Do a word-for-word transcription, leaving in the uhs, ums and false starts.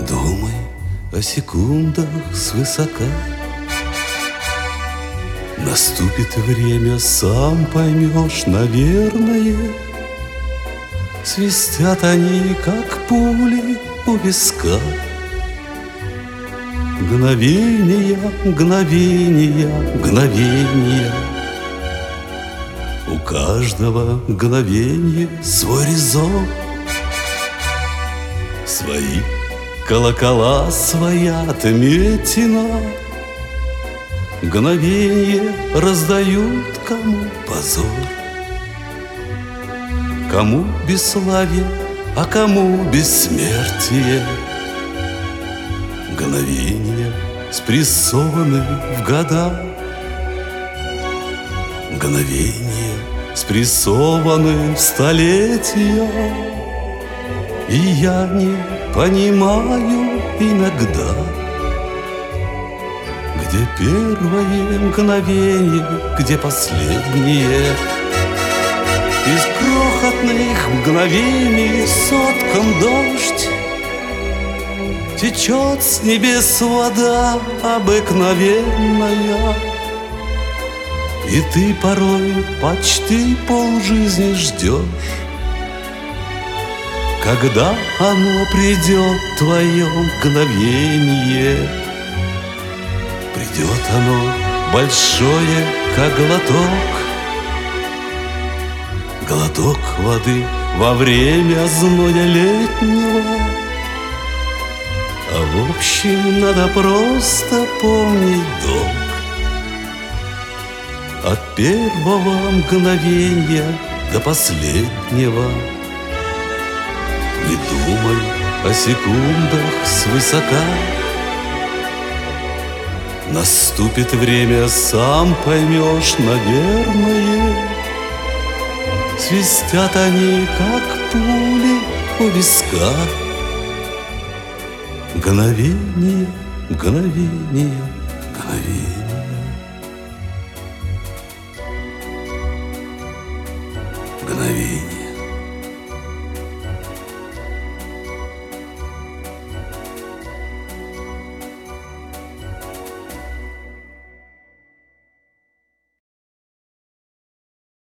думай о секундах свысока. Наступит время, сам поймешь, наверное. Свистят они, как пули у виска. Мгновения, мгновения, мгновения. У каждого мгновения свой резон. Свои колокола, своя отметина. Мгновенье раздают кому позор, кому бесславие, а кому бессмертие. Мгновенья спрессованы в года, мгновенья спрессованы в столетия. И я не понимаю иногда, где первое мгновение, где последнее. Из крохотных мгновений соткан дождь, течет с небес вода обыкновенная. И ты порой почти полжизни ждешь, когда оно придет, твое мгновение. Придет оно большое, как глоток, глоток воды во время зноя летнего. А в общем надо просто помнить долг. От первого мгновения до последнего. Не думай о секундах свысока. Наступит время, сам поймешь, наверное. Свистят они, как пули у виска. Мгновение, мгновение, мгновение. Мгновение.